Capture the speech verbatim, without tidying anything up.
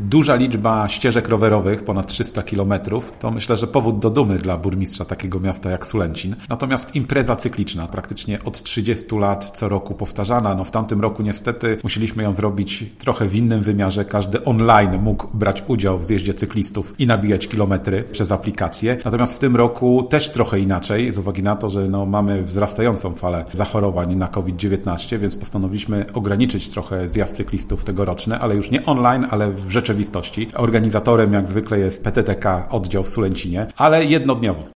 duża liczba ścieżek rowerowych, ponad trzysta kilometrów, to myślę, że powód do dumy dla burmistrza takiego miasta jak Sulęcin. Natomiast impreza cykliczna, praktycznie od trzydziestu lat co roku powtarzana. No w tamtym roku niestety musieliśmy ją zrobić trochę w innym wymiarze. Każdy online mógł brać udział w zjeździe cyklistów i nabijać kilometry przez aplikację. Natomiast w tym roku też trochę inaczej, z uwagi na to, że no mamy wzrastającą falę zachorowań na COVID dziewiętnaście, więc postanowiliśmy ograniczyć trochę zjazd cyklistów tegoroczny, ale już nie online, ale w rzeczywistości. Organizatorem jak zwykle jest P T T K oddział w Sulęcinie, ale jednodniowo.